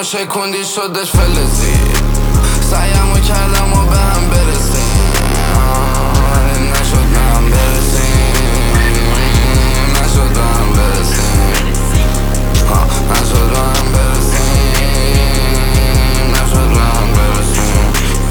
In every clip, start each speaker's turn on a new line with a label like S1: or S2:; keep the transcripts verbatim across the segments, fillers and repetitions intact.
S1: شکوندی شدش فلزی، سعیمو کردم و به هم برسیم، ولی نشد به هم برسیم، نشد به هم برسیم، نشد به هم برسیم، نشد به هم برسیم.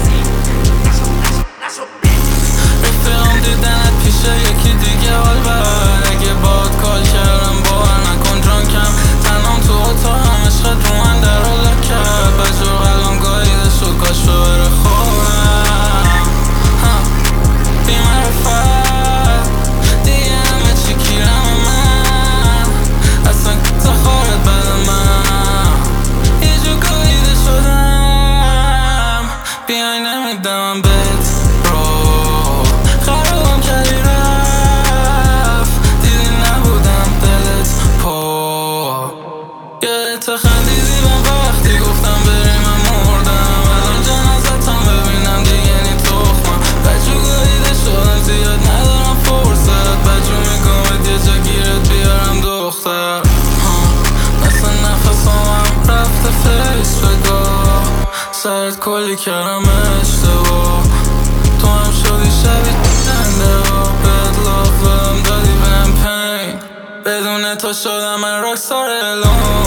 S2: رفیقم دیدنت پیشه یکی دیگه حال بر، اگه باد کال کردم باور نکن درانکم، تنام تو اتاقم عشقت رو من در حالا کرد، بجور قلبم گاییده شد کاش ببره خورم بی معرفت دیگه همه چی کیرم من، اصلا تا خارت بد من یه جو گاییده شدم، بیای نمیدم بهت رو خرابم کردی رفت، دیدی نبودم دلت پر، یادت خندیدی من وقتی گفتم بریم من مردم، الان جنازتم ببینم دیگه نی تخمم، بجو گاییده شدم زیاد ندارم فرصت، بجو میگمت یه جا گیرت بیارم دختر، مثل نفسامم رفته فیس بگاه، سرت کلی کردم اشتباه، تو هم شدی شبیه دنده ها، بهت لاف بدم دادی بهم پین، بدون تو شدم من راکستار الان.